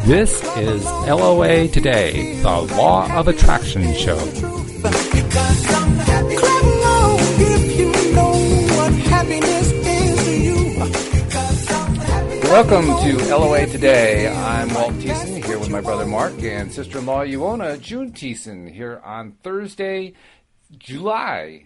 This is LOA Today, the Law of Attraction Show. Welcome to LOA Today. I'm Walt Thiessen, here with my brother Mark and sister-in-law Ioana, June Thiessen, here on Thursday, July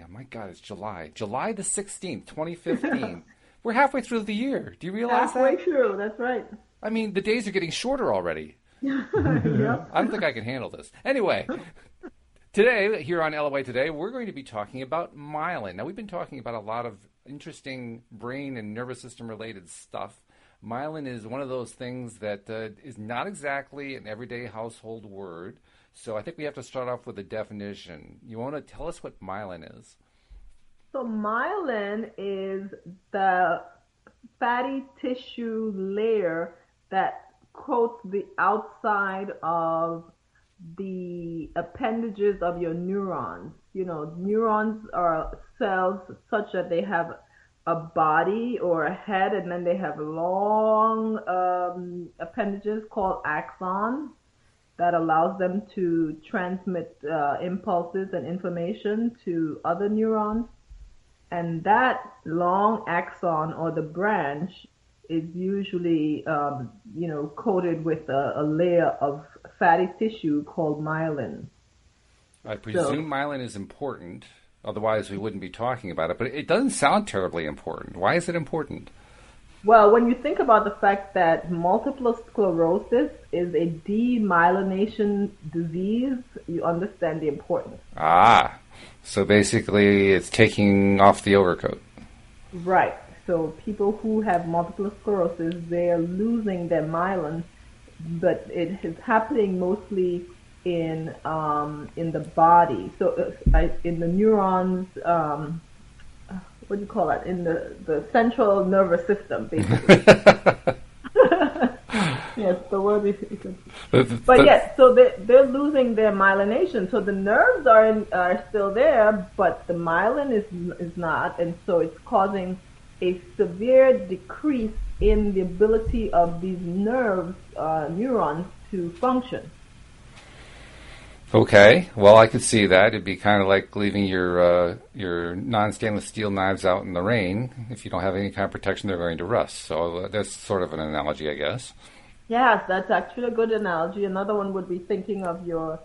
the 16th, 2015. We're halfway through the year. Do you realize that? Halfway through, that's right. I mean, the days are getting shorter already. Yep. I don't think I can handle this. Anyway, today, here on LOA Today, we're going to be talking about myelin. Now, we've been talking about a lot of interesting brain and nervous system related stuff. Myelin is one of those things that is not exactly an everyday household word. So I think we have to start off with a definition. You want to tell us what myelin is? So myelin is the fatty tissue layer that coats the outside of the appendages of your neurons. You know, neurons are cells such that they have a body or a head, and then they have long appendages called axons that allows them to transmit impulses and information to other neurons. And that long axon or the branch is usually, coated with a layer of fatty tissue called myelin. I presume myelin is important. Otherwise, we wouldn't be talking about it. But it doesn't sound terribly important. Why is it important? Well, when you think about the fact that multiple sclerosis is a demyelination disease, you understand the importance. So basically it's taking off the overcoat. Right. So people who have multiple sclerosis, they're losing their myelin, but it is happening mostly in the body. So in the neurons, what do you call it? In the central nervous system, basically. Yes, the word is. But yes, so they're losing their myelination. So the nerves are still there, but the myelin is not, and so it's causing a severe decrease in the ability of these neurons to function. Okay, well, I could see that. It'd be kind of like leaving your non-stainless steel knives out in the rain. If you don't have any kind of protection, they're going to rust. So that's sort of an analogy, I guess. Yes, that's actually a good analogy. Another one would be thinking of your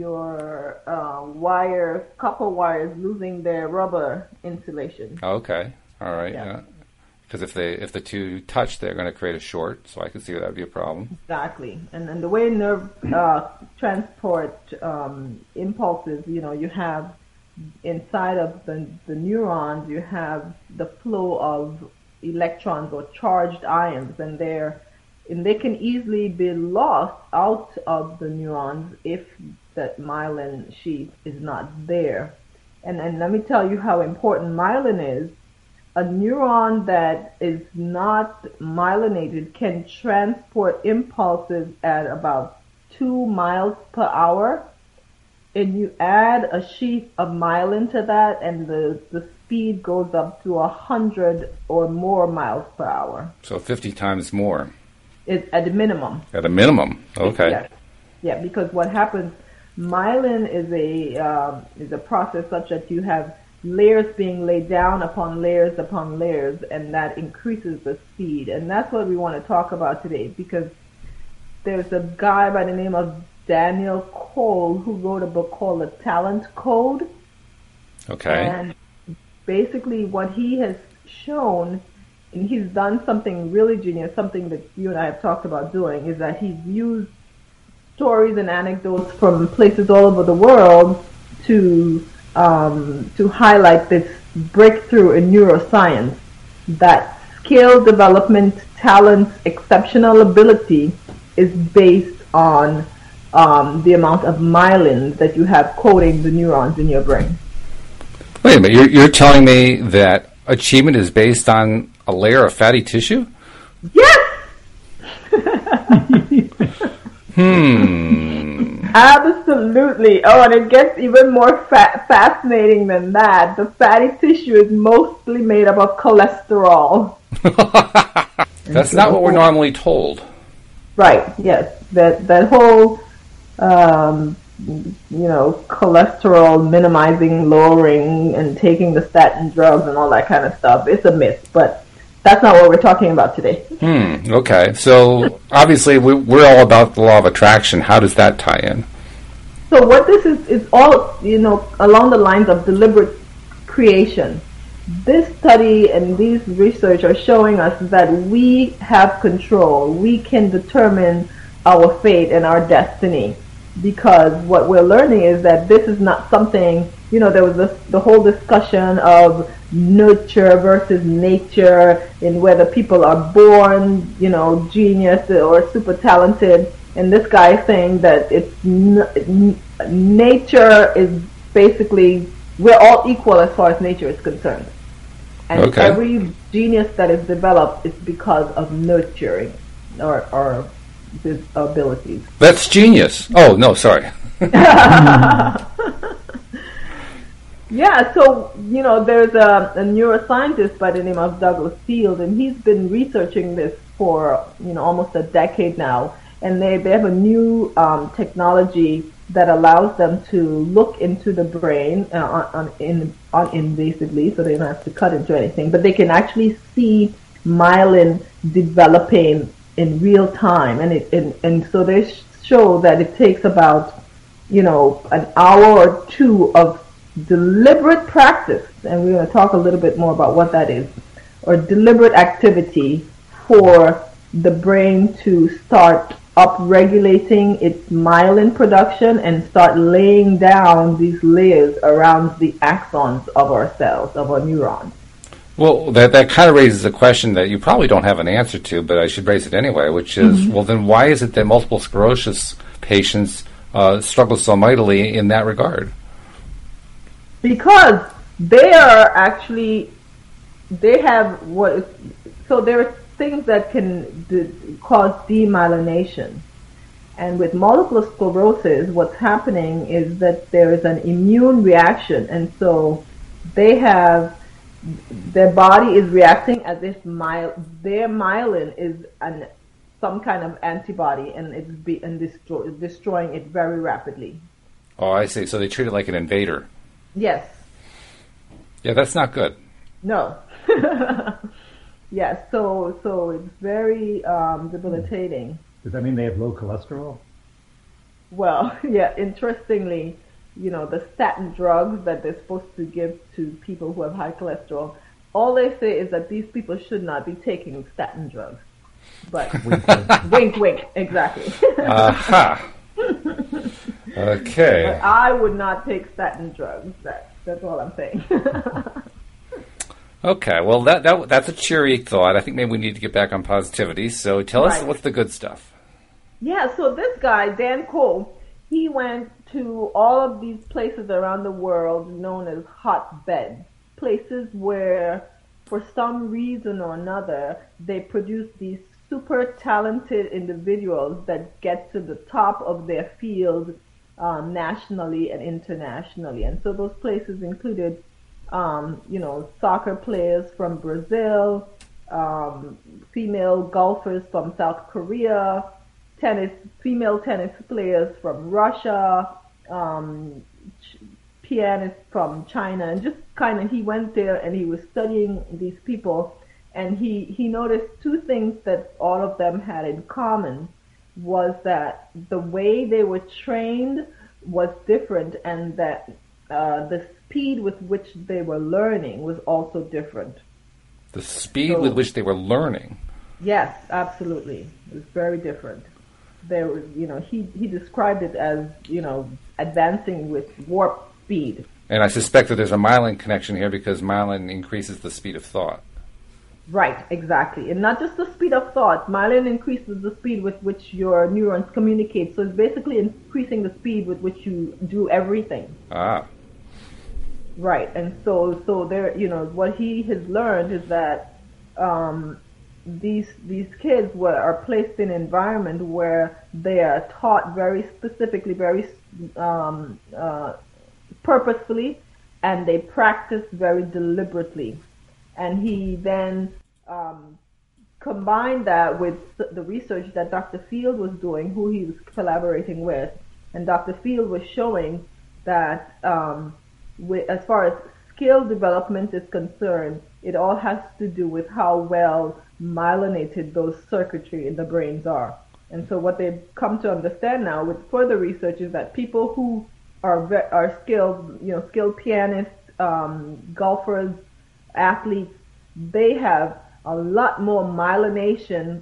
copper wires losing their rubber insulation. Okay, all right, yeah. Because if the two touch, they're going to create a short, so I can see that would be a problem. Exactly. And the way nerve transport impulses, you have inside of the neurons, you have the flow of electrons or charged ions, and they can easily be lost out of the neurons if that myelin sheath is not there. And let me tell you how important myelin is. A neuron that is not myelinated can transport impulses at about 2 miles per hour. And you add a sheath of myelin to that, and the speed goes up to 100 or more miles per hour. So 50 times more. It's at a minimum. At a minimum, okay. Yeah, because what happens, myelin is a process such that you have layers being laid down upon layers, and that increases the speed. And that's what we want to talk about today, because there's a guy by the name of Daniel Cole who wrote a book called The Talent Code. Okay. And basically what he has shown, and he's done something really genius, something that you and I have talked about doing, is that he's used stories and anecdotes from places all over the world to highlight this breakthrough in neuroscience, that skill development, talent, exceptional ability is based on the amount of myelin that you have coating the neurons in your brain. Wait a minute, you're telling me that achievement is based on a layer of fatty tissue? Yes! Absolutely. Oh, and it gets even more fascinating than that. The fatty tissue is mostly made up of cholesterol. That's not what we're normally told. Right. Yes. That whole cholesterol minimizing, lowering, and taking the statin drugs and all that kind of stuff. It's a myth, but that's not what we're talking about today. Okay. So obviously we're all about the law of attraction. How does that tie in? So what this is all, along the lines of deliberate creation. This study and these research are showing us that we have control. We can determine our fate and our destiny, because what we're learning is that this is not something, there was the whole discussion of nurture versus nature, and whether people are born, genius or super talented. And this guy is saying that nature is basically, we're all equal as far as nature is concerned. And every genius that is developed is because of nurturing or his abilities. That's genius. Oh, no, sorry. Yeah, so, there's a neuroscientist by the name of Douglas Field, and he's been researching this for, almost a decade now. And they have a new technology that allows them to look into the brain uninvasively, so they don't have to cut into anything, but they can actually see myelin developing in real time. And so they show that it takes about, an hour or two of deliberate practice, and we're going to talk a little bit more about what that is, or deliberate activity for the brain to start upregulating its myelin production and start laying down these layers around the axons of our cells, of our neurons. Well, that kind of raises a question that you probably don't have an answer to, but I should raise it anyway, which is, well, then why is it that multiple sclerosis patients struggle so mightily in that regard? Because they are actually, they have so there are things that can cause demyelination. And with multiple sclerosis, what's happening is that there is an immune reaction, and so their body is reacting as if their myelin is some kind of antibody, and it's destroying it very rapidly. Oh, I see. So they treat it like an invader. Yes. Yeah, that's not good. No. Yes, so it's very debilitating. Does that mean they have low cholesterol? Well, yeah, interestingly, the statin drugs that they're supposed to give to people who have high cholesterol, all they say is that these people should not be taking statin drugs. But wink, wink, exactly. Aha. Okay. But I would not take statin drugs. That's all I'm saying. Okay, well, that's a cheery thought. I think maybe we need to get back on positivity. So tell us what's the good stuff. Yeah, so this guy, Dan Cole, he went to all of these places around the world known as hotbeds, places where, for some reason or another, they produce these super talented individuals that get to the top of their field nationally and internationally. And so those places included soccer players from Brazil, female golfers from South Korea, female tennis players from Russia, pianists from China, and just kind of, he went there and he was studying these people, and he noticed two things that all of them had in common, was that the way they were trained was different, and that the speed with which they were learning was also different. The speed with which they were learning? Yes, absolutely. It was very different. There was, he described it as, advancing with warp speed. And I suspect that there's a myelin connection here because myelin increases the speed of thought. Right, exactly. And not just the speed of thought. Myelin increases the speed with which your neurons communicate. So it's basically increasing the speed with which you do everything. Ah. Right. And so there, what he has learned is that these kids are placed in an environment where they are taught very specifically, very purposefully, and they practice very deliberately. And he then combine that with the research that Dr. Field was doing, who he was collaborating with, and Dr. Field was showing that as far as skill development is concerned, it all has to do with how well myelinated those circuitry in the brains are. And so what they've come to understand now with further research is that people who are skilled, skilled pianists, golfers, athletes, they have a lot more myelination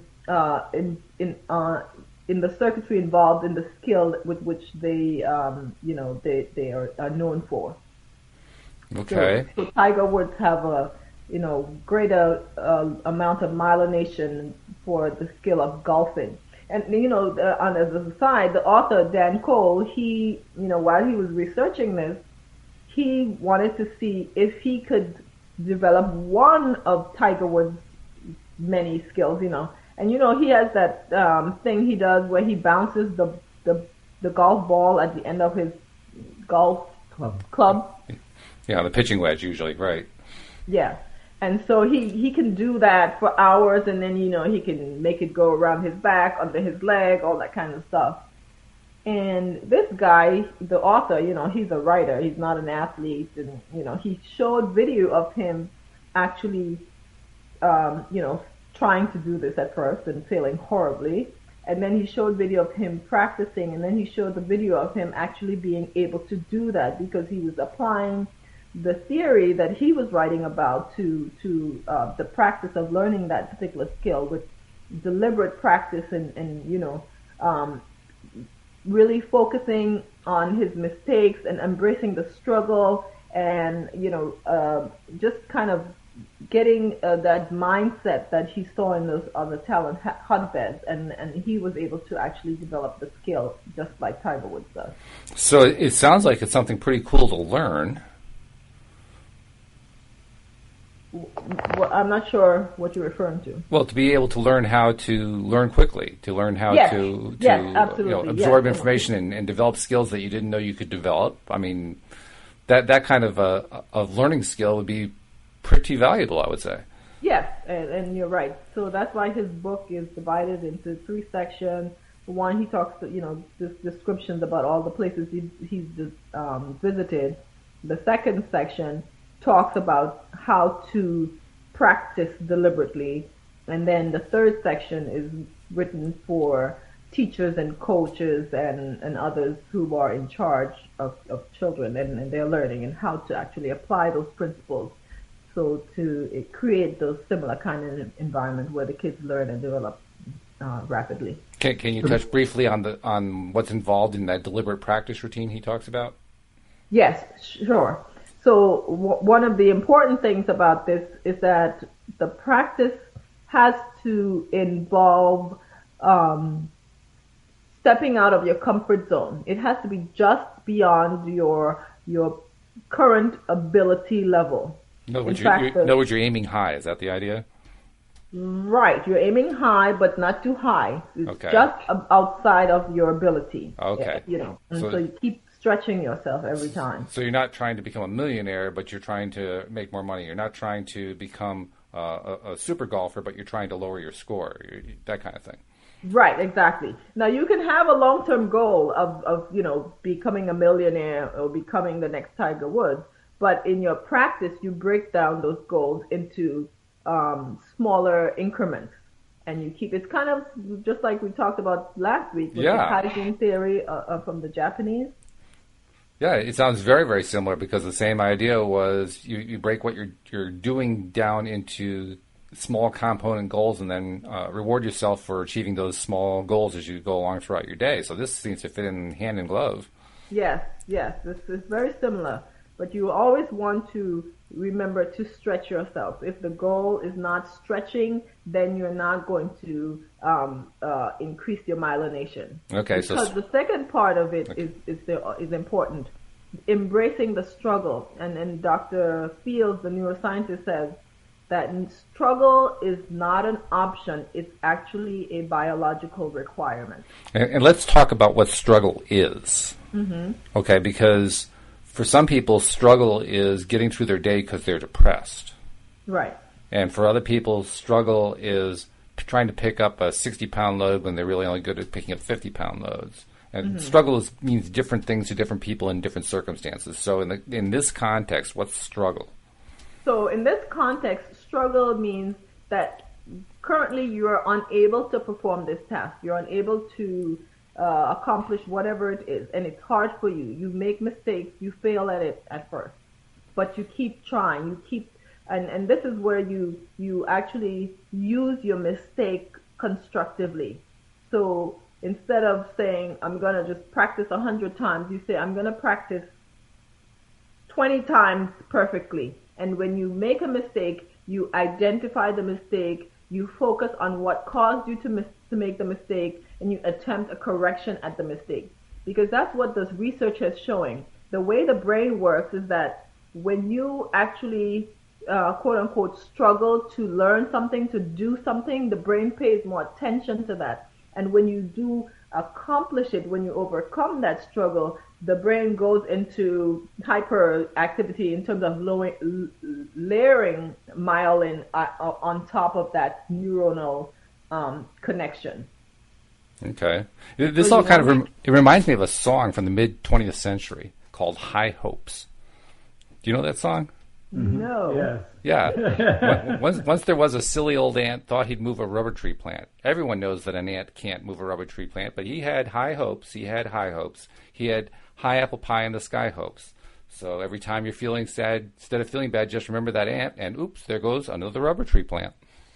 in the circuitry involved in the skill with which they are known for. Okay. So Tiger Woods have a greater amount of myelination for the skill of golfing. And on the side, the author Dan Cole, he while he was researching this, he wanted to see if he could develop one of Tiger Woods' many skills, And he has that thing he does where he bounces the golf ball at the end of his golf club. Yeah, the pitching wedge usually, right? Yeah. And so he can do that for hours, and then he can make it go around his back, under his leg, all that kind of stuff. And this guy, the author, he's a writer. He's not an athlete, and he showed video of him actually, trying to do this at first and failing horribly. And then he showed video of him practicing, and then he showed the video of him actually being able to do that because he was applying the theory that he was writing about to the practice of learning that particular skill with deliberate practice and really focusing on his mistakes and embracing the struggle and just kind of getting that mindset that he saw in those other talent hotbeds, and he was able to actually develop the skill just like Tiger Woods does. So it sounds like it's something pretty cool to learn. Well, I'm not sure what you're referring to. Well, to be able to learn how to learn quickly, to learn how to absorb information and develop skills that you didn't know you could develop. I mean, that kind of a learning skill would be pretty valuable, I would say. Yes, and you're right. So that's why his book is divided into 3 sections. One, he talks, descriptions about all the places he's visited. The second section talks about how to practice deliberately. And then the third section is written for teachers and coaches and others who are in charge of children and their learning and how to actually apply those principles. So to create those similar kind of environment where the kids learn and develop rapidly. Can you touch briefly on what's involved in that deliberate practice routine he talks about? Yes, sure. So one of the important things about this is that the practice has to involve stepping out of your comfort zone. It has to be just beyond your current ability level. In other words, you're aiming high. Is that the idea? Right. You're aiming high, but not too high. It's okay. Just outside of your ability. Okay. And so you keep stretching yourself every time. So you're not trying to become a millionaire, but you're trying to make more money. You're not trying to become a super golfer, but you're trying to lower your score. That kind of thing. Right, exactly. Now you can have a long-term goal of becoming a millionaire or becoming the next Tiger Woods, but in your practice you break down those goals into smaller increments, and you keep. It's kind of just like we talked about last week with the Kaizen theory from the Japanese. Yeah, it sounds very, very similar because the same idea was you break what you're doing down into small component goals and then reward yourself for achieving those small goals as you go along throughout your day. So this seems to fit in hand in glove. Yes, this is very similar. But you always want to remember to stretch yourself. If the goal is not stretching, then you're not going to increase your myelination. Okay, because the second part of it is important. Embracing the struggle. And Dr. Fields, the neuroscientist, says that struggle is not an option. It's actually a biological requirement. And let's talk about what struggle is. Mm-hmm. Okay, because for some people, struggle is getting through their day because they're depressed. Right. And for other people, struggle is trying to pick up a 60-pound load when they're really only good at picking up 50-pound loads. And struggle means different things to different people in different circumstances. So in this context, what's struggle? So in this context, struggle means that currently you are unable to perform this task. You're unable to accomplish whatever it is, and it's hard for you. You make mistakes. You fail at it at first, but you keep trying. You keep, and this is where you actually use your mistake constructively. So instead of saying, I'm going to just practice 100 times, you say, I'm going to practice 20 times perfectly. And when you make a mistake, you identify the mistake, you focus on what caused you to make the mistake, and you attempt a correction at the mistake. Because that's what this research is showing. The way the brain works is that when you actually, quote unquote, struggle to learn something, to do something, the brain pays more attention to that. And when you do accomplish it, when you overcome that struggle, the brain goes into hyperactivity in terms of layering myelin on top of that neuronal connection. Okay. This all kind of it reminds me of a song from the mid-20th century called High Hopes. Do you know that song? No. Yeah. Once there was a silly old ant thought he'd move a rubber tree plant. Everyone knows that an ant can't move a rubber tree plant, but he had high hopes. He had high hopes. He had high apple pie in the sky hopes. So every time you're feeling sad, instead of feeling bad, just remember that ant, and oops, there goes another rubber tree plant.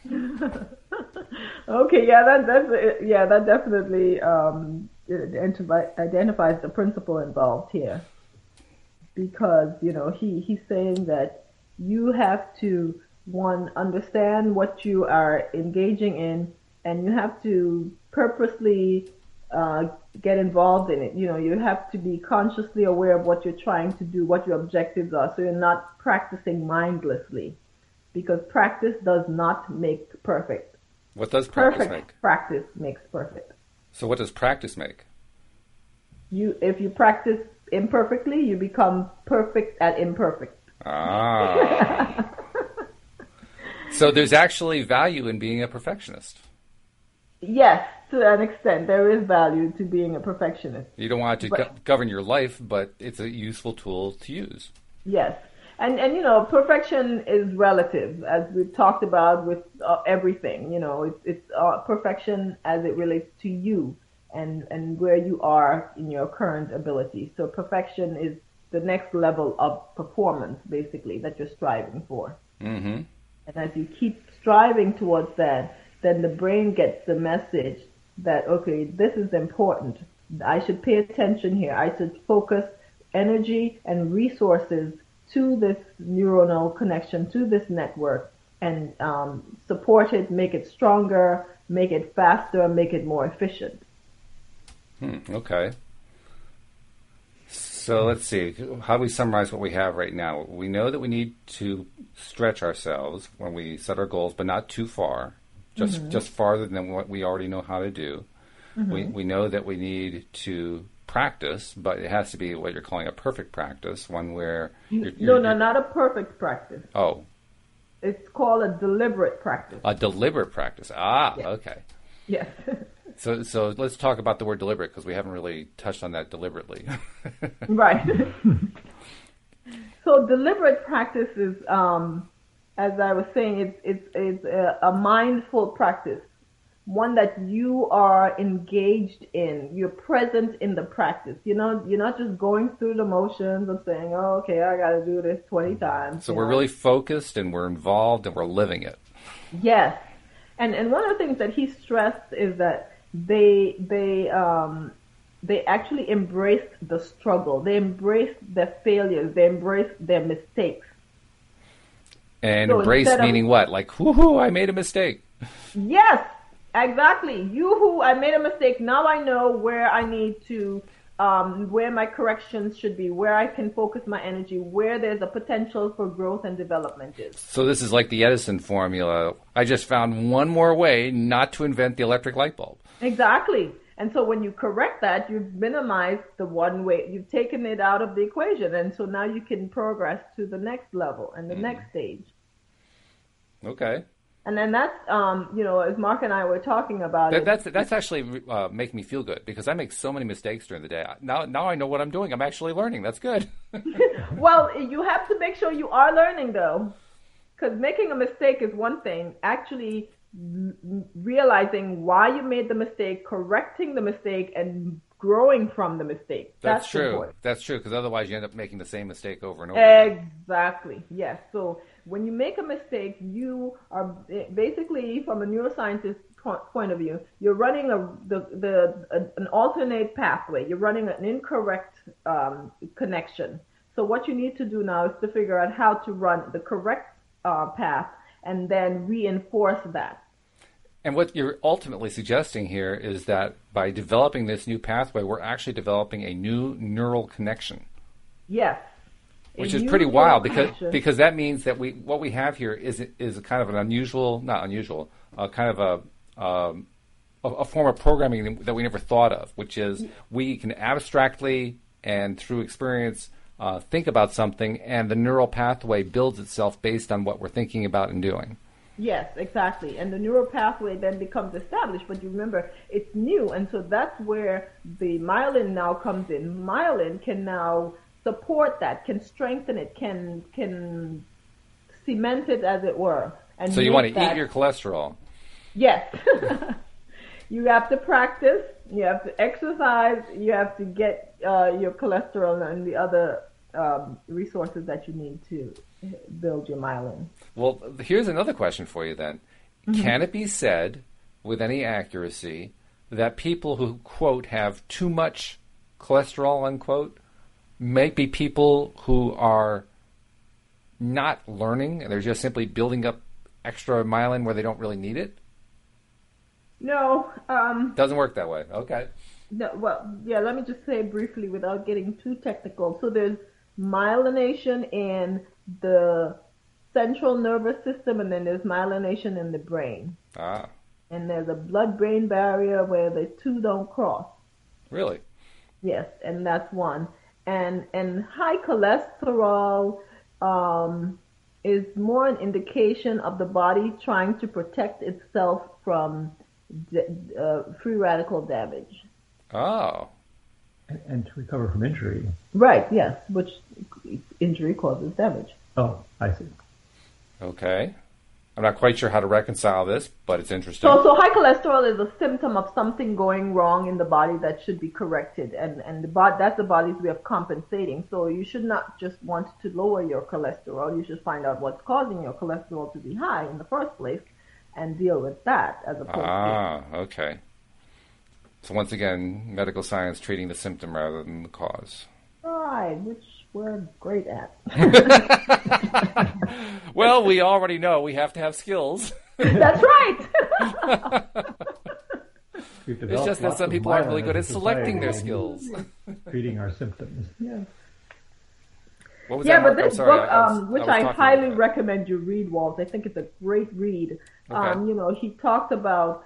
Okay, that definitely identifies the principle involved here. Because, he's saying that you have to, one, understand what you are engaging in, and you have to purposely get involved in it. You have to be consciously aware of what you're trying to do, what your objectives are, so you're not practicing mindlessly. Because practice does not make perfect. What does practice make? Practice makes perfect. So what does practice make? If you practice imperfectly, you become perfect at imperfect. So there's actually value in being a perfectionist. Yes, to an extent, there is value to being a perfectionist. You don't want it to govern your life, but it's a useful tool to use. Yes. And perfection is relative, as we've talked about with everything. It's perfection as it relates to you and where you are in your current ability. So perfection is the next level of performance, basically, that you're striving for. Mm-hmm. And as you keep striving towards that, then the brain gets the message that, okay, this is important. I should pay attention here. I should focus energy and resources to this neuronal connection, to this network, and support it, make it stronger, make it faster, make it more efficient. Okay. So let's see. How do we summarize what we have right now? We know that we need to stretch ourselves when we set our goals, but not too far, just farther than what we already know how to do. Mm-hmm. We know that we need to practice, but it has to be what you're calling a perfect practice, one where... No, not a perfect practice. Oh. It's called a deliberate practice. A deliberate practice. Ah, yes. Okay. Yes. So let's talk about the word deliberate, because we haven't really touched on that deliberately. Right. So deliberate practice is, as I was saying, it's a mindful practice, one that you are engaged in. You're present in the practice. You're not just going through the motions of saying, oh, okay, I got to do this 20 times. So we're really focused, and we're involved, and we're living it. Yes. And one of the things that he stressed is that they actually embraced the struggle. They embraced their failures. They embraced their mistakes. And so embrace meaning what? Like, whoo-hoo, I made a mistake. Yes, exactly. Yoo-hoo, I made a mistake. Now I know where I need to, where my corrections should be, where I can focus my energy, where there's a potential for growth and development is. So this is like the Edison formula. I just found one more way not to invent the electric light bulb. Exactly. And so when you correct that, you've minimized the one way, you've taken it out of the equation. And so now you can progress to the next level and the next stage. Okay. And then that's, as Mark and I were talking about it. That's actually making me feel good because I make so many mistakes during the day. Now I know what I'm doing. I'm actually learning. That's good. Well, you have to make sure you are learning, though, because making a mistake is one thing. Actually realizing why you made the mistake, correcting the mistake, and growing from the mistake. That's true. Important. That's true, because otherwise you end up making the same mistake over and over. Exactly. Yes. So when you make a mistake, you are basically, from a neuroscientist point of view, you're running an alternate pathway. You're running an incorrect connection. So what you need to do now is to figure out how to run the correct path and then reinforce that. And what you're ultimately suggesting here is that by developing this new pathway, we're actually developing a new neural connection. Yes. Which is pretty wild because that means that what we have here is kind of an kind of a form of programming that we never thought of, which is we can abstractly and through experience think about something, and the neural pathway builds itself based on what we're thinking about and doing. Yes, exactly. And the neural pathway then becomes established, but you remember it's new, and so that's where the myelin now comes in. Myelin can now support that, can strengthen it, can cement it, as it were. And so you want to eat your cholesterol. Yes. You have to practice, you have to exercise, you have to get your cholesterol and the other resources that you need to build your myelin. Well, here's another question for you then. Mm-hmm. Can it be said with any accuracy that people who, quote, have too much cholesterol, unquote, may be people who are not learning and they're just simply building up extra myelin where they don't really need it? No. Doesn't work that way. Okay. No, well, yeah, let me just say briefly without getting too technical. So there's myelination in the central nervous system, and then there's myelination in the brain. Ah. And there's a blood-brain barrier where the two don't cross. Really? Yes, and that's one. And high cholesterol is more an indication of the body trying to protect itself from free radical damage. Oh. And to recover from injury. Right, yes, which injury causes damage. Oh, I see. Okay. I'm not quite sure how to reconcile this, but it's interesting. So high cholesterol is a symptom of something going wrong in the body that should be corrected, and that's the body's way of compensating. So you should not just want to lower your cholesterol. You should find out what's causing your cholesterol to be high in the first place and deal with that as opposed to... okay. So once again, medical science treating the symptom rather than the cause. Right, which we're great at. Well, we already know we have to have skills. That's right. It's just that some people aren't really good at selecting their skills. Treating our symptoms. Yeah. What was that, but Mark? this book, which I highly about. recommend you read, Walt. I think it's a great read. Okay. He talked about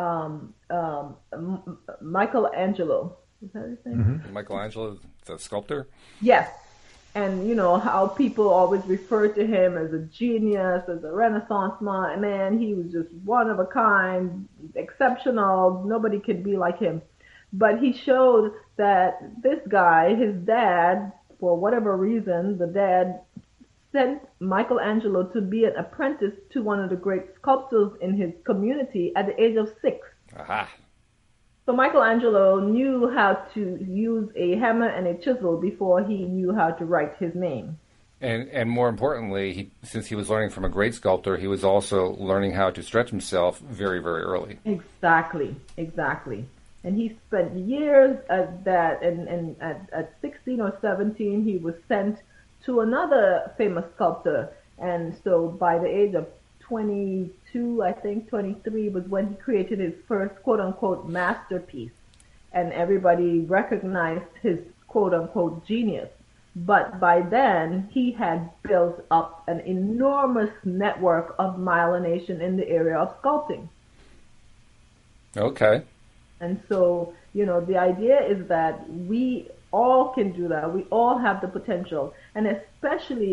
Michelangelo. Is that his name? Mm-hmm. Michelangelo, the sculptor? Yes. And, how people always refer to him as a genius, as a Renaissance man. He was just one of a kind, exceptional. Nobody could be like him. But he showed that this guy, his dad, for whatever reason, the dad sent Michelangelo to be an apprentice to one of the great sculptors in his community at the age of 6. Aha. So Michelangelo knew how to use a hammer and a chisel before he knew how to write his name. And more importantly, since he was learning from a great sculptor, he was also learning how to stretch himself very, very early. Exactly. And he spent years at that, and at 16 or 17, he was sent to another famous sculptor. And so by the age of 22, I think 23 was when he created his first quote-unquote masterpiece. And everybody recognized his quote-unquote genius. But by then, he had built up an enormous network of myelination in the area of sculpting. Okay. And so, the idea is that we all can do that. We all have the potential. And especially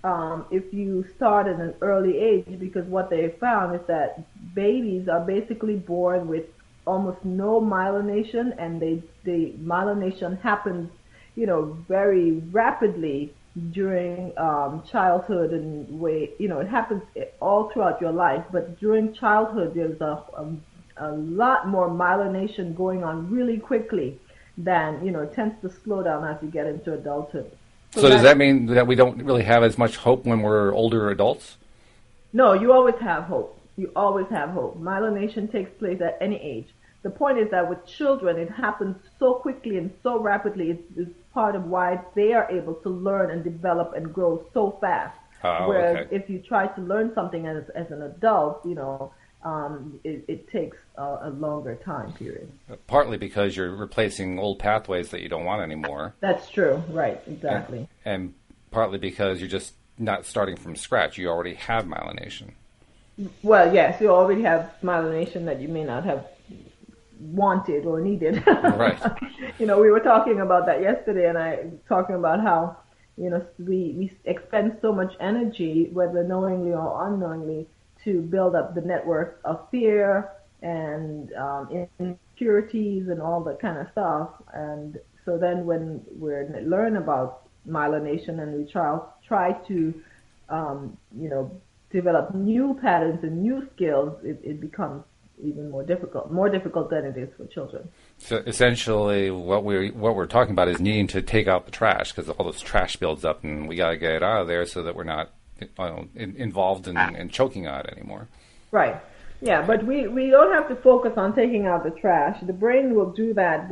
if you start at an early age, because what they found is that babies are basically born with almost no myelination, and the myelination happens, very rapidly during childhood, and it happens all throughout your life. But during childhood, there's a lot more myelination going on really quickly than, it tends to slow down as you get into adulthood. So does that mean that we don't really have as much hope when we're older adults? No, you always have hope. You always have hope. Myelination takes place at any age. The point is that with children, it happens so quickly and so rapidly. It's part of why they are able to learn and develop and grow so fast. Whereas if you try to learn something as an adult, it takes a longer time period. Partly because you're replacing old pathways that you don't want anymore. That's true. Right. Exactly. And partly because you're just not starting from scratch. You already have myelination. Well, yes, you already have myelination that you may not have wanted or needed. Right. We were talking about that yesterday, and I talking about how, we expend so much energy, whether knowingly or unknowingly, to build up the network of fear and insecurities and all that kind of stuff. And so then when we learn about myelination and we try to, develop new patterns and new skills, it becomes even more difficult than it is for children. So essentially, what we're talking about is needing to take out the trash, because all this trash builds up, and we got to get it out of there so that we're not involved in choking on it anymore. Right. Yeah, but we don't have to focus on taking out the trash. The brain will do that.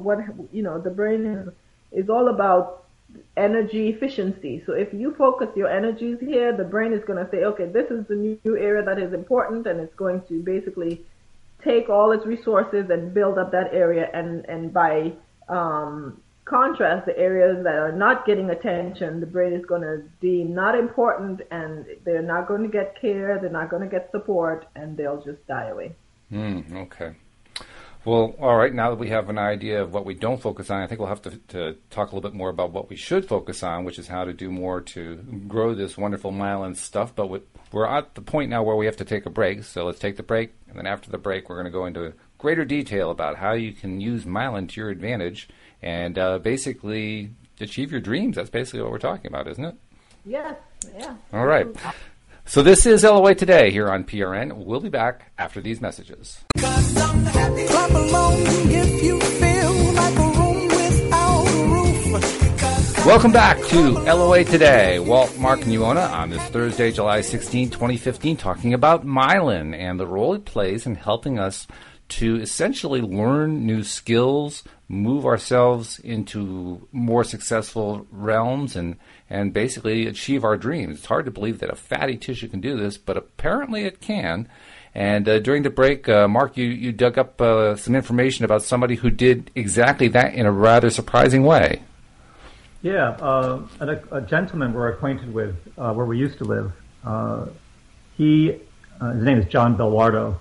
The brain is all about energy efficiency. So if you focus your energies here, the brain is going to say, okay, this is the new area that is important, and it's going to basically take all its resources and build up that area. And by contrast, the areas that are not getting attention, the brain is going to deem not important, and they're not going to get care, they're not going to get support, and they'll just die away. Okay. Well, all right, now that we have an idea of what we don't focus on, I think we'll have to talk a little bit more about what we should focus on, which is how to do more to grow this wonderful myelin stuff. But we're at the point now where we have to take a break, so let's take the break, and then after the break we're going to go into greater detail about how you can use myelin to your advantage and basically achieve your dreams. That's basically what we're talking about, isn't it? Yes, yeah. All right. So this is LOA Today here on PRN. We'll be back after these messages. Clap along if you feel like a room without a roof. Welcome back to LOA Today. Walt, Mark, and Ioana on this Thursday, July 16, 2015, talking about myelin and the role it plays in helping us to essentially learn new skills, move ourselves into more successful realms, and basically achieve our dreams. It's hard to believe that a fatty tissue can do this, but apparently it can. And during the break, Mark, you dug up some information about somebody who did exactly that in a rather surprising way. Yeah, a gentleman we're acquainted with where we used to live. His name is John Bellardo.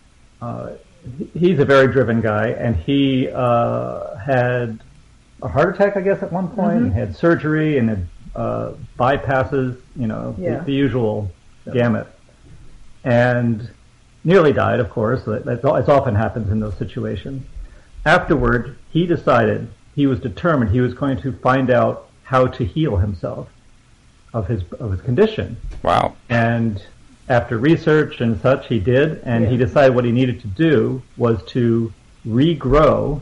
He's a very driven guy, and he had a heart attack, I guess, at one point, and had surgery and had bypasses, the usual gamut, and nearly died, of course. It often happens in those situations. Afterward, he decided, he was determined, he was going to find out how to heal himself of his condition. Wow. And after research and such, he did, and he decided what he needed to do was to regrow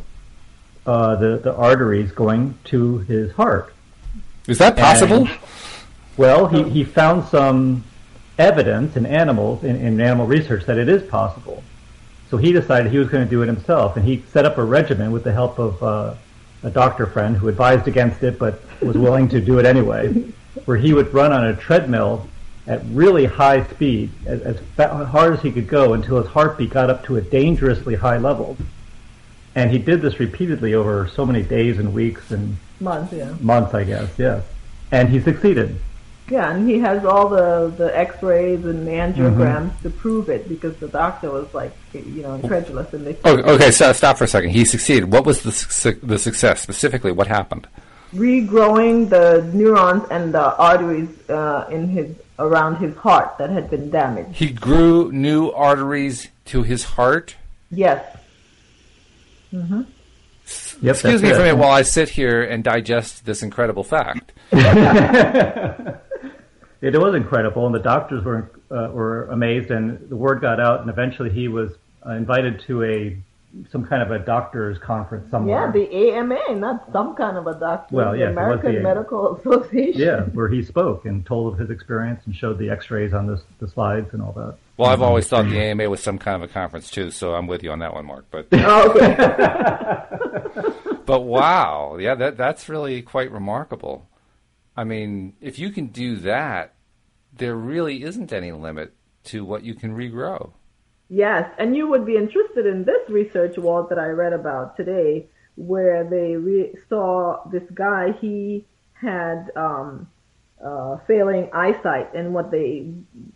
the arteries going to his heart. Is that possible? And, he found some evidence in animals, in animal research, that it is possible. So he decided he was going to do it himself, and he set up a regimen with the help of a doctor friend who advised against it but was willing to do it anyway, where he would run on a treadmill at really high speed, as hard as he could go, until his heartbeat got up to a dangerously high level. And he did this repeatedly over so many days and weeks and months, I guess, yes. And he succeeded. Yeah, and he has all the X-rays and the angiograms to prove it, because the doctor was incredulous. And they okay, so stop for a second. He succeeded. What was the success specifically? What happened? regrowing the neurons and the arteries around his heart that had been damaged. He grew new arteries to his heart? Yes. Mm-hmm. Yep, Excuse me for a minute while I sit here and digest this incredible fact. It was incredible, and the doctors were amazed, and the word got out, and eventually he was invited to some kind of a doctor's conference somewhere. Yeah, the AMA, not some kind of a doctor. Well, yeah, the American Medical Association. Yeah, where he spoke and told of his experience and showed the X-rays on the slides and all that. Well, I've always thought the AMA was some kind of a conference too, so I'm with you on that one, Mark. But okay. But wow, yeah, that's really quite remarkable. I mean, if you can do that, there really isn't any limit to what you can regrow. Yes, and you would be interested in this research, Walt, that I read about today, where they saw this guy. He had failing eyesight, and what they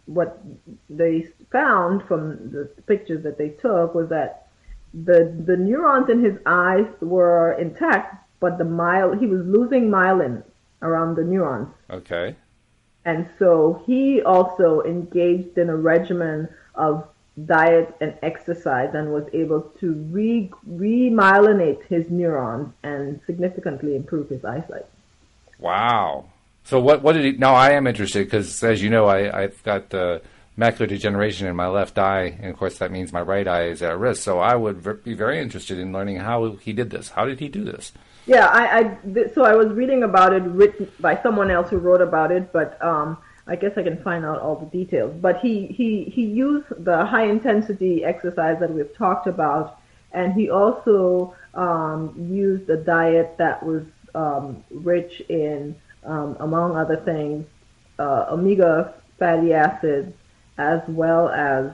found from the pictures that they took was that the neurons in his eyes were intact, but he was losing myelin around the neurons. Okay. And so he also engaged in a regimen of diet and exercise and was able to remyelinate his neurons and significantly improve his eyesight. Wow. So what did he... Now I am interested because, as you know, I've got macular degeneration in my left eye, and of course that means my right eye is at risk. So I would be very interested in learning how he did this. How did he do this? Yeah, so I was reading about it, written by someone else who wrote about it, but I guess I can find out all the details. But he used the high intensity exercise that we've talked about, and he also used a diet that was rich in, among other things, omega fatty acids, as well as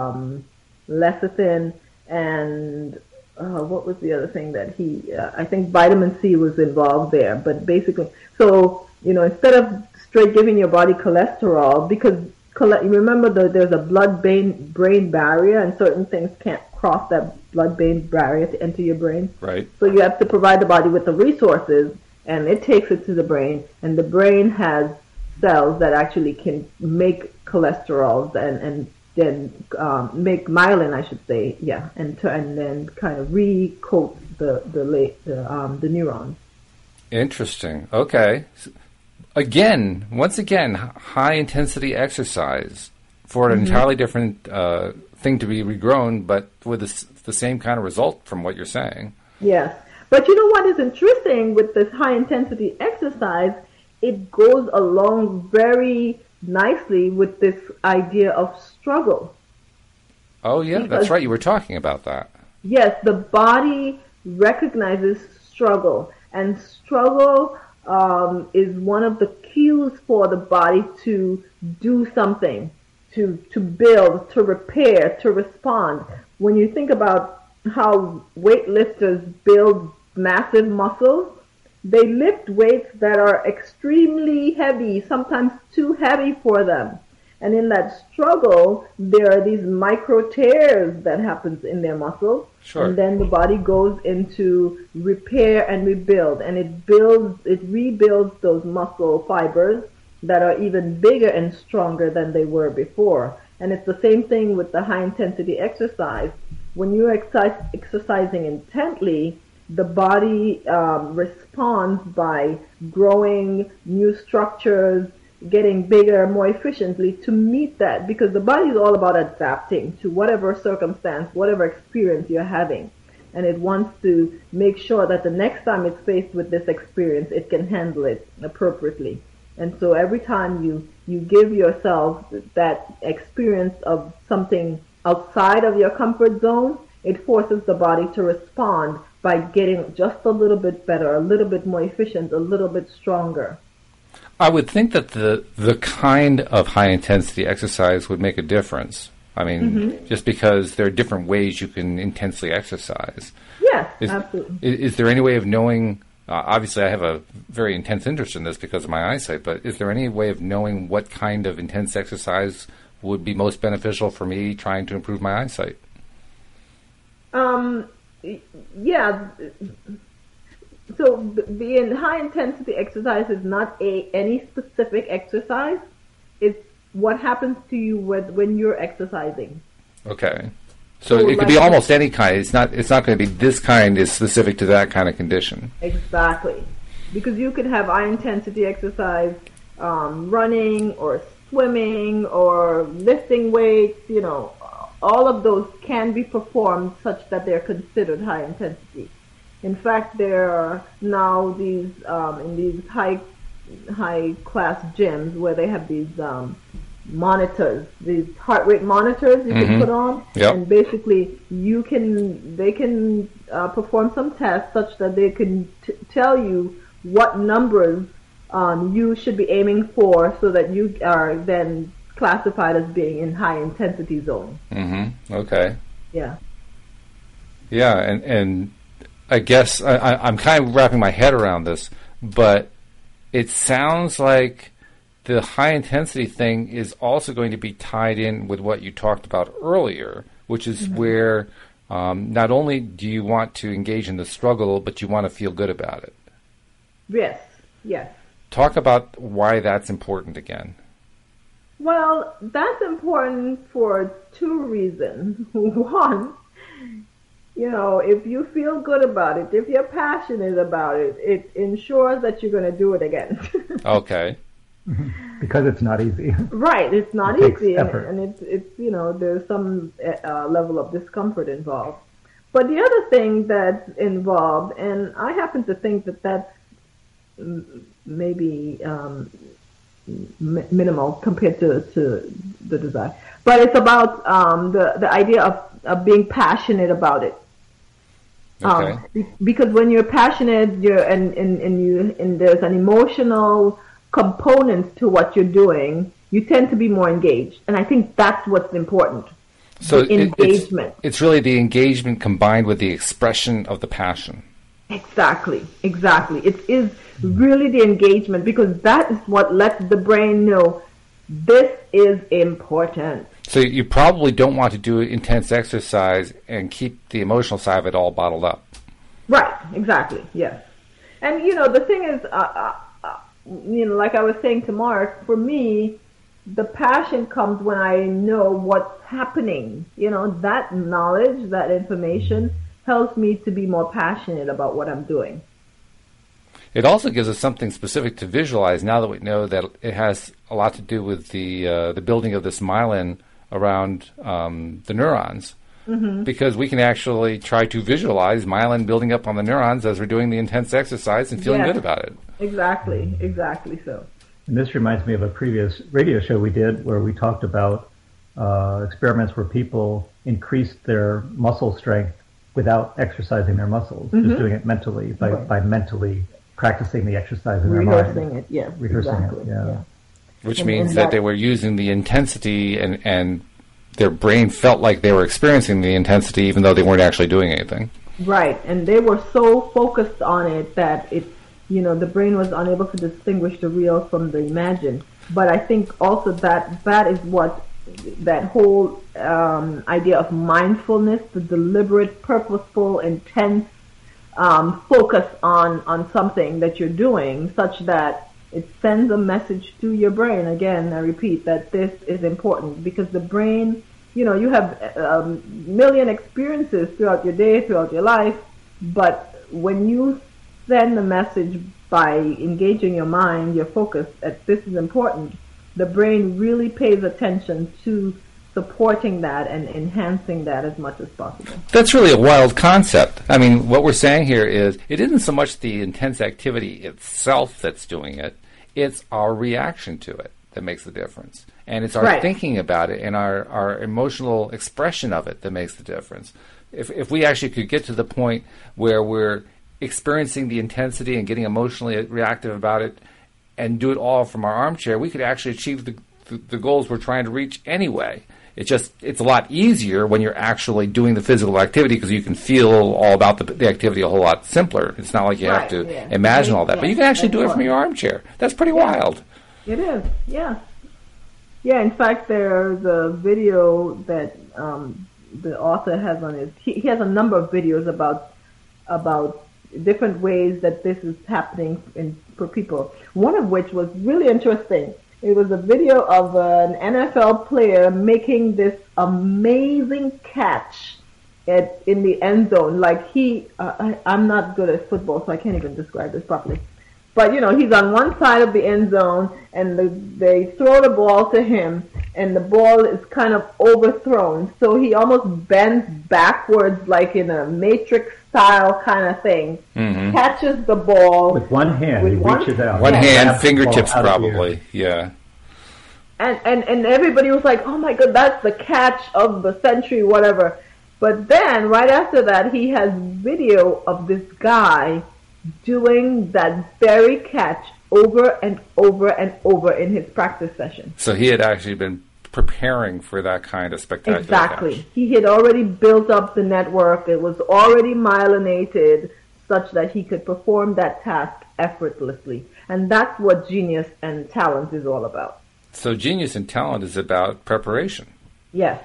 lecithin and what was the other thing that I think vitamin C was involved there. But basically, so, instead of straight giving your body cholesterol, because remember there's a blood-brain barrier, and certain things can't cross that blood-brain barrier to enter your brain. Right. So you have to provide the body with the resources, and it takes it to the brain, and the brain has cells that actually can make cholesterol and then make myelin, I should say, yeah, and then kind of recoat the neurons. Interesting. Okay. Once again, high intensity exercise for an entirely different thing to be regrown, but with the same kind of result from what you're saying. Yes, but you know what is interesting with this high intensity exercise? It goes along very nicely with this idea of struggle. Oh, yeah, that's right. You were talking about that. Yes, the body recognizes struggle, and struggle is one of the cues for the body to do something, to build, to repair, to respond. When you think about how weightlifters build massive muscles, they lift weights that are extremely heavy, sometimes too heavy for them. And in that struggle, there are these micro tears that happens in their muscles. Sure. And then the body goes into repair and rebuild. And it rebuilds those muscle fibers that are even bigger and stronger than they were before. And it's the same thing with the high intensity exercise. When you're exercising intently, the body responds by growing new structures, getting bigger more efficiently to meet that, because the body is all about adapting to whatever circumstance, whatever experience you're having. And it wants to make sure that the next time it's faced with this experience, it can handle it appropriately. And so every time you give yourself that experience of something outside of your comfort zone, it forces the body to respond by getting just a little bit better, a little bit more efficient, a little bit stronger. I would think that the kind of high-intensity exercise would make a difference. I mean, just because there are different ways you can intensely exercise. Yes, absolutely. Is there any way of knowing, obviously I have a very intense interest in this because of my eyesight, but is there any way of knowing what kind of intense exercise would be most beneficial for me trying to improve my eyesight? Yeah. So the high intensity exercise is not any specific exercise. It's what happens to you when you're exercising. Okay. So it could be almost any kind. It's not going to be this kind is specific to that kind of condition. Exactly. Because you could have high intensity exercise, running or swimming or lifting weights, all of those can be performed such that they're considered high intensity. In fact, there are now these in these high class gyms where they have these monitors, these heart rate monitors you can put on, and basically they can perform some tests such that they can tell you what numbers you should be aiming for, so that you are then classified as being in high intensity zone. Okay. Yeah. Yeah, and I guess I'm kind of wrapping my head around this, but it sounds like the high intensity thing is also going to be tied in with what you talked about earlier, which is where not only do you want to engage in the struggle, but you want to feel good about it. Yes. Talk about why that's important again. Well, that's important for two reasons. One, if you feel good about it, if you're passionate about it, it ensures that you're going to do it again. Okay. Because it's not easy. Right, it's not It takes easy, effort. and it's there's some level of discomfort involved. But the other thing that's involved, and I happen to think that that's maybe minimal compared to the desire, but it's about the idea of being passionate about it. Okay. Because when you're passionate, and there's an emotional component to what you're doing, you tend to be more engaged, and I think that's what's important. So the engagement. It's really the engagement combined with the expression of the passion. Exactly. It is really the engagement, because that is what lets the brain know this is important. So you probably don't want to do intense exercise and keep the emotional side of it all bottled up. Right, exactly, yes. And, the thing is, like I was saying to Mark, for me, the passion comes when I know what's happening. That knowledge, that information helps me to be more passionate about what I'm doing. It also gives us something specific to visualize now that we know that it has a lot to do with the building of this myelin around the neurons. Because we can actually try to visualize myelin building up on the neurons as we're doing the intense exercise and feeling good about it. Exactly so. And this reminds me of a previous radio show we did where we talked about experiments where people increased their muscle strength without exercising their muscles, just doing it mentally, by mentally practicing the exercise in their mind. Rehearsing it, yeah. Which means that they were using the intensity and their brain felt like they were experiencing the intensity even though they weren't actually doing anything. Right, and they were so focused on it that the brain was unable to distinguish the real from the imagined. But I think also that is what that whole idea of mindfulness, the deliberate, purposeful, intense focus on something that you're doing, such that it sends a message to your brain. Again, I repeat that this is important, because the brain, you have a million experiences throughout your day, throughout your life, but when you send a message by engaging your mind, your focus, that this is important, the brain really pays attention to supporting that and enhancing that as much as possible. That's really a wild concept. I mean, what we're saying here is it isn't so much the intense activity itself that's doing it, it's our reaction to it that makes the difference. And it's our thinking about it and our emotional expression of it that makes the difference. If we actually could get to the point where we're experiencing the intensity and getting emotionally reactive about it and do it all from our armchair, we could actually achieve the goals we're trying to reach anyway. It's a lot easier when you're actually doing the physical activity, because you can feel all about the activity a whole lot simpler. It's not like you have to imagine all that, but you can actually do it from your armchair. That's pretty wild. It is, yeah. Yeah, in fact, there's a video that the author has on he has a number of videos about different ways that this is happening for people. One of which was really interesting. It was a video of an NFL player making this amazing catch in the end zone. Like I'm not good at football, so I can't even describe this properly. But, he's on one side of the end zone, and they throw the ball to him, and the ball is kind of overthrown. So he almost bends backwards like in a Matrix-style kind of thing, catches the ball. With one hand, he reaches out. One hand, fingertips probably, yeah. And everybody was like, oh my God, that's the catch of the century, whatever. But then, right after that, he has video of this guy doing that very catch over and over and over in his practice session. So he had actually been preparing for that kind of spectacular Exactly. catch. He had already built up the network. It was already myelinated such that he could perform that task effortlessly. And that's what genius and talent is all about. So genius and talent is about preparation. Yes.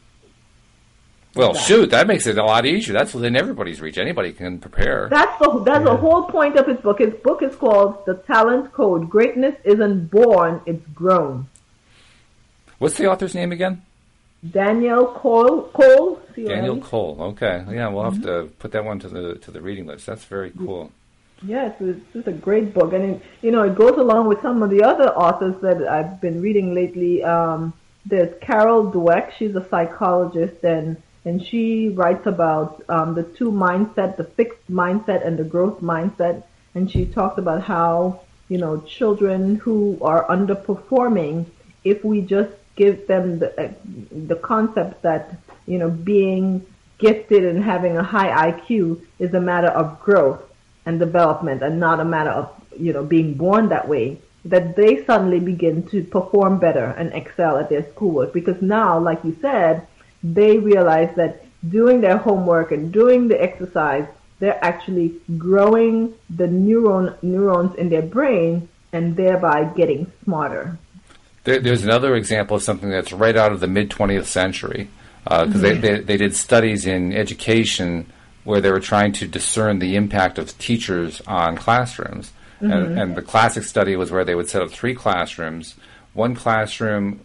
Well, shoot, that makes it a lot easier. That's within everybody's reach. Anybody can prepare. That's the whole point of his book. His book is called The Talent Code. Greatness isn't born, it's grown. What's the author's name again? Daniel Cole. Cole. Daniel Cole. Okay. Yeah, we'll have to put that one to the reading list. That's very cool. Yes, it's a great book. And, it goes along with some of the other authors that I've been reading lately. There's Carol Dweck. She's a psychologist, and she writes about the two mindset, the fixed mindset and the growth mindset. And she talks about how, children who are underperforming, if we just give them the concept that, being gifted and having a high IQ is a matter of growth and development and not a matter of, being born that way, that they suddenly begin to perform better and excel at their schoolwork. Because now, like you said, they realize that doing their homework and doing the exercise, they're actually growing the neurons in their brain and thereby getting smarter. There's another example of something that's right out of the mid-20th century, because they did studies in education where they were trying to discern the impact of teachers on classrooms. And the classic study was where they would set up 3 classrooms. One classroom...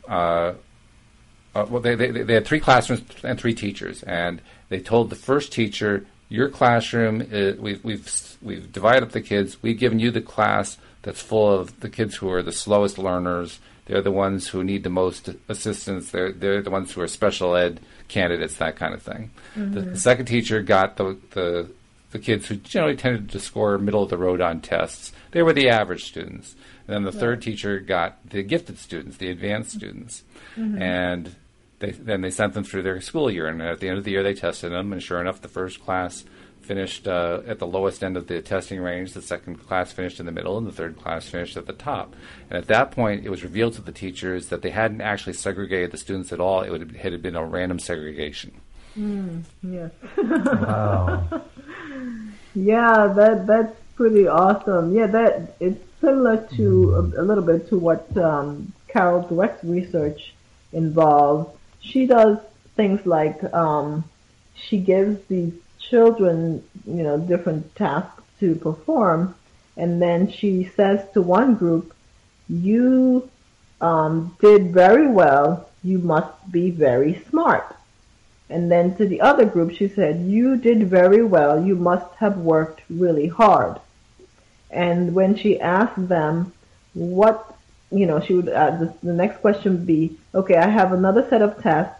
they had 3 classrooms and 3 teachers, and they told the first teacher, "Your classroom, we've divided up the kids. We've given you the class that's full of the kids who are the slowest learners. They're the ones who need the most assistance. They're the ones who are special ed candidates, that kind of thing." The second teacher got the kids who generally tended to score middle of the road on tests. They were the average students. And then the third teacher got the gifted students, the advanced students, and they sent them through their school year, and at the end of the year they tested them, and sure enough, the first class finished at the lowest end of the testing range, the second class finished in the middle, and the third class finished at the top. And at that point, it was revealed to the teachers that they hadn't actually segregated the students at all. It had been a random segregation. Yes. Wow. Yeah, that's pretty awesome. Yeah, that it's similar to a little bit to what Carol Dweck's research involves. She does things like she gives these children, different tasks to perform, and then she says to one group, "You did very well. You must be very smart." And then to the other group, she said, "You did very well. You must have worked really hard." And when she asked them what, she would the next question would be, "Okay, I have another set of tests.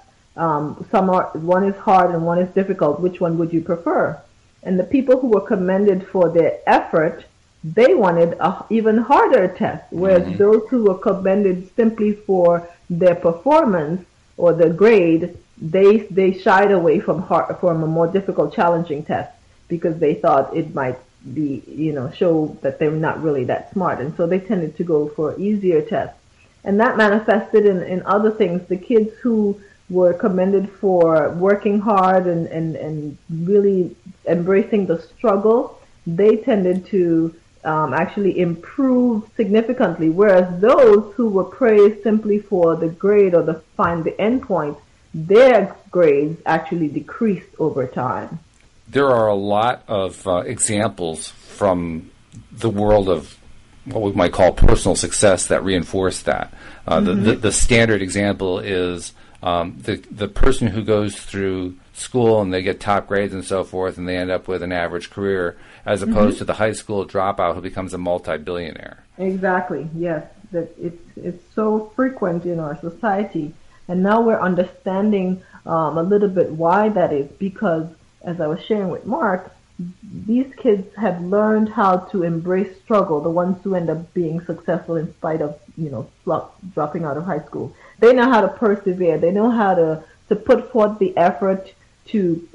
One is hard and one is difficult. Which one would you prefer?" And the people who were commended for their effort, they wanted a even harder test, whereas those who were commended simply for their performance or the grade, they shied away from a more difficult, challenging test because they thought it might be, show that they're not really that smart, and so they tended to go for easier tests. And that manifested in other things. The kids who were commended for working hard and really embracing the struggle, they tended to actually improve significantly, whereas those who were praised simply for the grade or the end point, their grades actually decreased over time. there are a lot of examples from the world of what we might call personal success that reinforce that. The standard example is the person who goes through school and they get top grades and so forth, and they end up with an average career, as opposed to the high school dropout who becomes a multi-billionaire. Exactly. Yes, that it's so frequent in our society, and now we're understanding a little bit why that is, because as I was sharing with Mark, these kids have learned how to embrace struggle, the ones who end up being successful in spite of, dropping out of high school. They know how to persevere. They know how to put forth the effort to,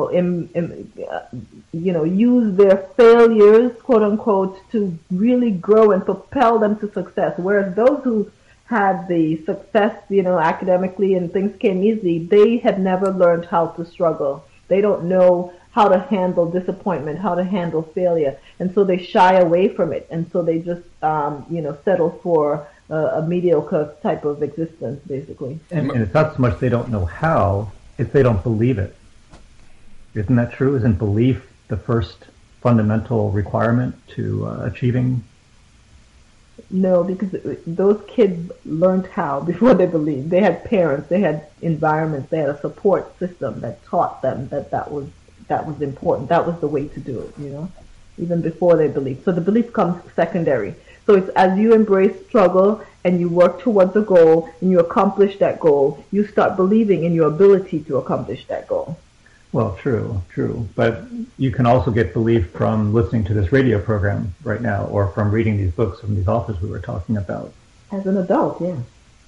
use their failures, quote unquote, to really grow and propel them to success. Whereas those who had the success, academically and things came easy, they have never learned how to struggle. They don't know how to handle disappointment, how to handle failure. And so they shy away from it. And so they just, settle for a mediocre type of existence, basically. And it's not so much they don't know how, it's they don't believe it. Isn't that true? Isn't belief the first fundamental requirement to achieving? No, because those kids learned how before they believed. They had parents, they had environments, they had a support system that taught them that was important. That was the way to do it, even before they believed. So the belief comes secondary. So it's as you embrace struggle and you work towards a goal and you accomplish that goal, you start believing in your ability to accomplish that goal. Well, true. But you can also get belief from listening to this radio program right now, or from reading these books from these authors we were talking about. As an adult, yeah.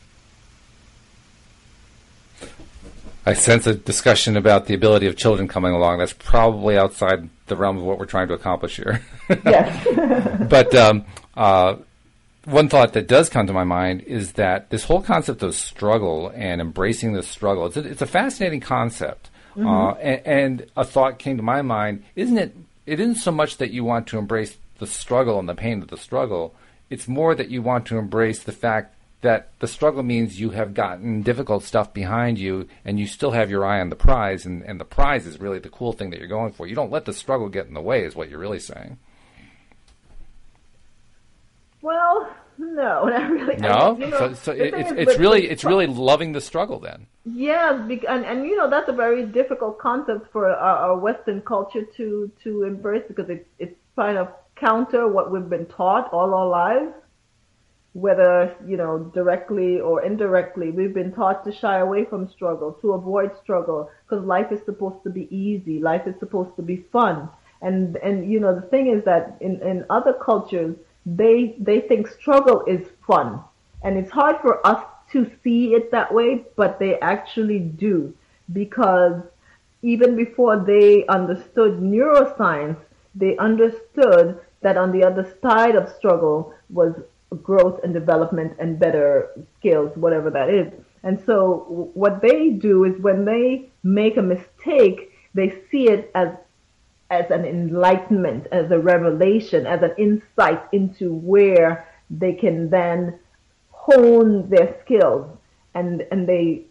I sense a discussion about the ability of children coming along. That's probably outside the realm of what we're trying to accomplish here. Yes. But one thought that does come to my mind is that this whole concept of struggle and embracing the struggle, it's a fascinating concept. And a thought came to my mind, it isn't so much that you want to embrace the struggle and the pain of the struggle. It's more that you want to embrace the fact that the struggle means you have gotten difficult stuff behind you and you still have your eye on the prize, and the prize is really the cool thing that you're going for. You don't let the struggle get in the way is what you're really saying. Well, no, not really. No? It's really loving the struggle then. Yes, and that's a very difficult concept for our Western culture to embrace, because it's kind of counter what we've been taught all our lives. Whether, directly or indirectly, we've been taught to shy away from struggle, to avoid struggle, because life is supposed to be easy. Life is supposed to be fun. And the thing is that in other cultures, they think struggle is fun. And it's hard for us to see it that way, but they actually do. Because even before they understood neuroscience, they understood that on the other side of struggle was growth and development and better skills, whatever that is. And so what they do is when they make a mistake, they see it as an enlightenment, as a revelation, as an insight into where they can then hone their skills. And they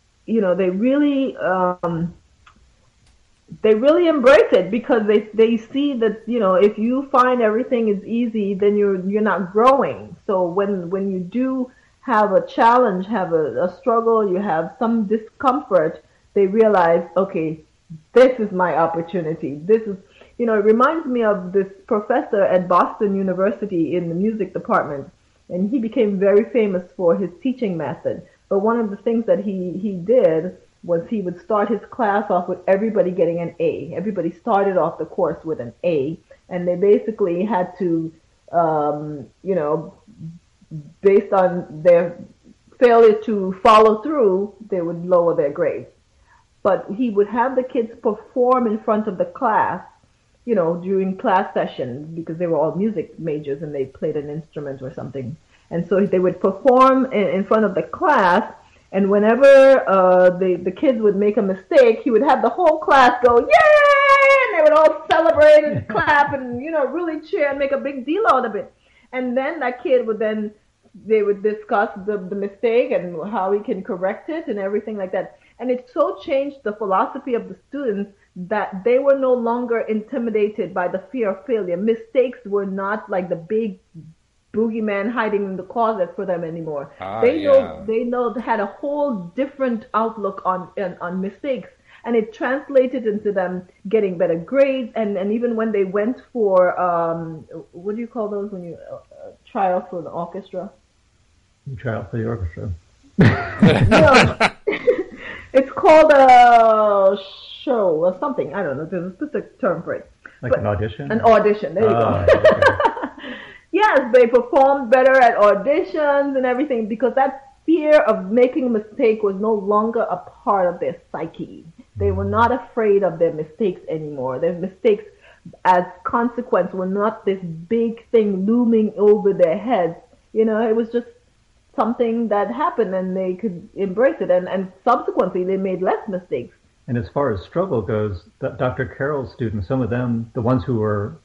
really embrace it, because they see that, if you find everything is easy, then you're not growing. So when you do have a challenge, have a struggle, you have some discomfort, they realize, okay, this is my opportunity. This is, it reminds me of this professor at Boston University in the music department, and he became very famous for his teaching method. But one of the things that he did was he would start his class off with everybody getting an A. Everybody started off the course with an A, and they basically had to, based on their failure to follow through, they would lower their grades. But he would have the kids perform in front of the class, during class sessions, because they were all music majors and they played an instrument or something. And so they would perform in front of the class. And whenever the kids would make a mistake, he would have the whole class go, yay! And they would all celebrate and clap and, really cheer and make a big deal out of it. And then that kid they would discuss the mistake and how he can correct it and everything like that. And it so changed the philosophy of the students that they were no longer intimidated by the fear of failure. Mistakes were not like the big boogeyman hiding in the closet for them anymore. They had a whole different outlook on mistakes, and it translated into them getting better grades. And even when they went for what do you call those when you try out for the orchestra? You try out for the orchestra. No, it's called a show or something. I don't know. There's a specific term for it. Like an audition? An audition. There you go. Okay. Yes, they performed better at auditions and everything because that fear of making a mistake was no longer a part of their psyche. They were not afraid of their mistakes anymore. Their mistakes as consequence were not this big thing looming over their heads. You know, it was just something that happened and they could embrace it. And subsequently, they made less mistakes. And as far as struggle goes, Dr. Carroll's students, some of them, the ones who were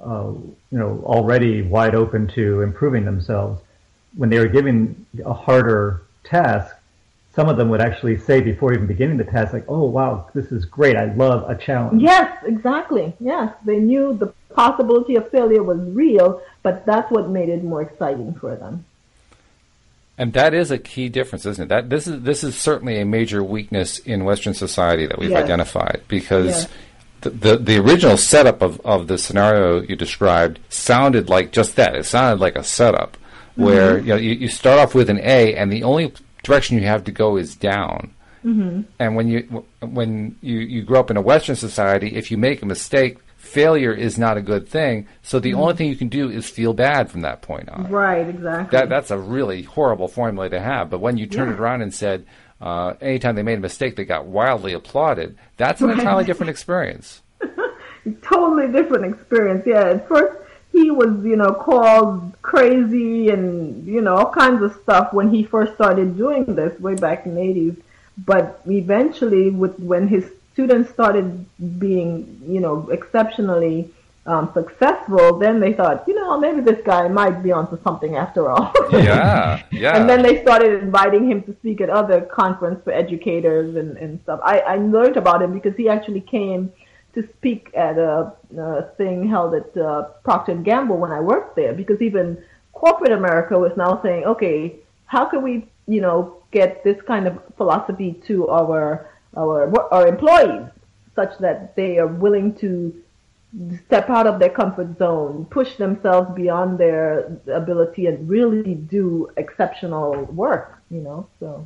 already wide open to improving themselves, when they were given a harder task, some of them would actually say before even beginning the task, like, oh, wow, this is great. I love a challenge. Yes, exactly. Yes, they knew the possibility of failure was real, but that's what made it more exciting for them. And that is a key difference, isn't it? This is certainly a major weakness in Western society that we've identified, because the original setup of the scenario you described sounded like just that. It sounded like a setup where you start off with an A, and the only direction you have to go is down. Mm-hmm. And when you grow up in a Western society, if you make a mistake, failure is not a good thing. So the only thing you can do is feel bad from that point on. Right, exactly. That's a really horrible formula to have. But when you turn it around and said, anytime they made a mistake, they got wildly applauded, that's an entirely different experience. Totally different experience, yeah. At first, he was, called crazy and, all kinds of stuff when he first started doing this way back in the 80s. But eventually, when his students started being, exceptionally successful, then they thought, maybe this guy might be onto something after all. Yeah. And then they started inviting him to speak at other conferences for educators and stuff. I learned about him because he actually came to speak at a thing held at Procter & Gamble when I worked there, because even corporate America was now saying, okay, how can we, get this kind of philosophy to our employees such that they are willing to step out of their comfort zone, push themselves beyond their ability and really do exceptional work, so.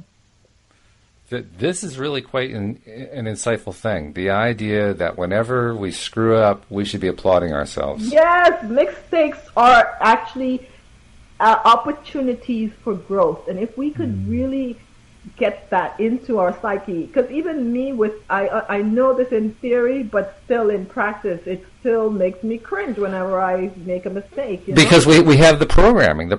This is really quite an insightful thing. The idea that whenever we screw up, we should be applauding ourselves. Yes, mistakes are actually opportunities for growth. And if we could really get that into our psyche, because even me I know this in theory, but still in practice, it still makes me cringe whenever I make a mistake. Because we have the programming.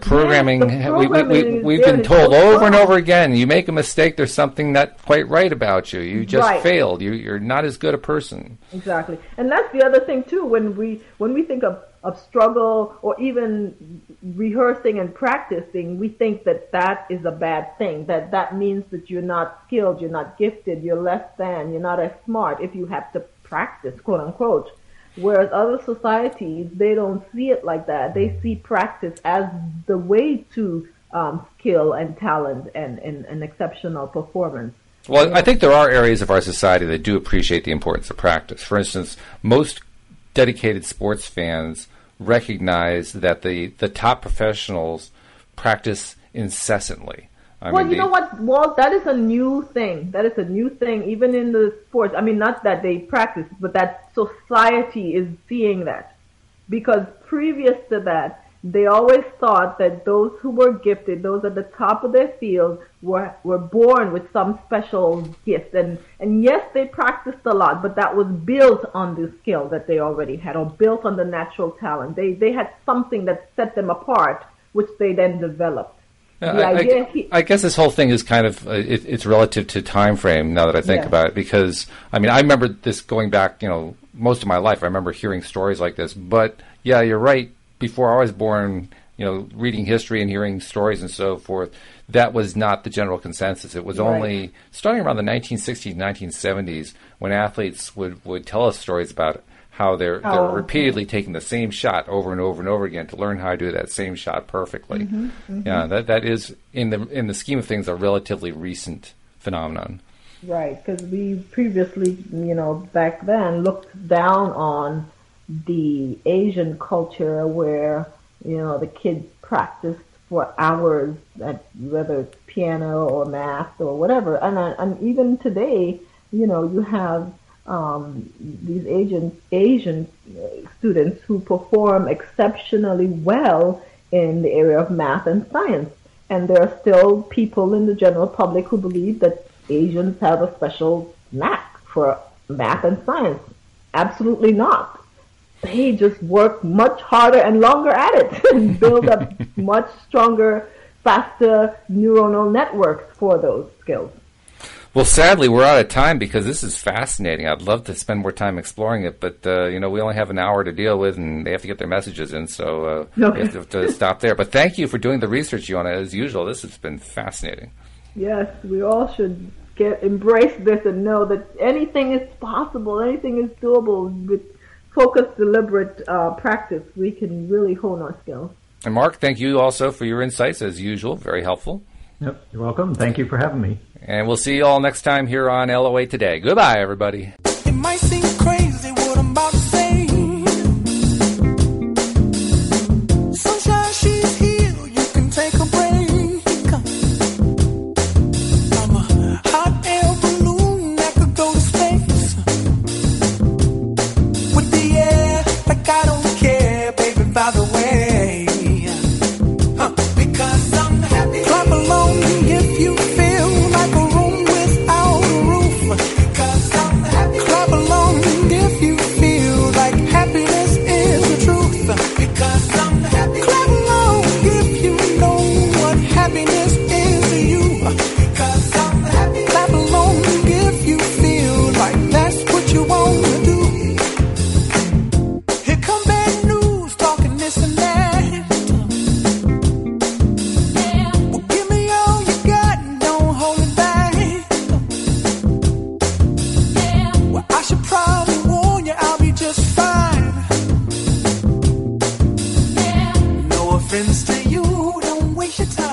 We've been told over and over again, you make a mistake, there's something not quite right about you. You just failed. You're not as good a person. Exactly. And that's the other thing too, when we think of struggle or even rehearsing and practicing, we think that is a bad thing, that means that you're not skilled, you're not gifted, you're less than, you're not as smart if you have to practice, quote unquote. Whereas other societies, they don't see it like that. They see practice as the way to skill and talent and exceptional performance. Well, I think there are areas of our society that do appreciate the importance of practice. For instance, most dedicated sports fans recognize that the top professionals practice incessantly. You know what, Walt? That is a new thing. That is a new thing, even in the sports. I mean, not that they practice, but that society is seeing that. Because previous to that, they always thought that those who were gifted, those at the top of their field, were born with some special gift. And yes, they practiced a lot, but that was built on the skill that they already had, or built on the natural talent. They had something that set them apart, which they then developed. I guess this whole thing is kind of it's relative to time frame now that I think about it, because I mean I remember this going back most of my life. I remember hearing stories like this, but yeah, you're right. Before I was born, reading history and hearing stories and so forth, that was not the general consensus. It was only starting around the 1960s, 1970s when athletes would tell us stories about how they're repeatedly taking the same shot over and over and over again to learn how to do that same shot perfectly. Yeah, that is in the scheme of things a relatively recent phenomenon. Right, because we previously, back then looked down on the Asian culture where, the kids practiced for hours at whether it's piano or math or whatever. And even today, you have these Asian students who perform exceptionally well in the area of math and science. And there are still people in the general public who believe that Asians have a special knack for math and science. Absolutely not. They just work much harder and longer at it and build up much stronger, faster neuronal networks for those skills. Well, sadly, we're out of time because this is fascinating. I'd love to spend more time exploring it, but, we only have an hour to deal with, and they have to get their messages in, so we have to stop there. But thank you for doing the research, Yona. As usual, this has been fascinating. Yes, we all should embrace this and know that anything is possible, anything is doable. With focused, deliberate practice, we can really hone our skills. And Mark, thank you also for your insights, as usual. Very helpful. Yep, you're welcome. Thank you for having me. And we'll see you all next time here on LOA Today. Goodbye, everybody. It might seem crazy what I'm about to say. Sunshine, she's here. You can take a break. I'm a hot air balloon that could go to space. With the air, like I don't care, baby, by the way. Because I'm happy. Clap along if you feel like a room without a roof. Because I'm happy. Clap along if you feel like happiness is the truth. Because I'm happy. Clap along if you know what happiness is to you. Because I'm happy. Clap along if you feel like that's what you want to do. Here come bad news, talking this and that. Well, give me all you got and don't hold it back. Well, I should probably warn you, I'll be just fine. No offense to you, don't waste your time.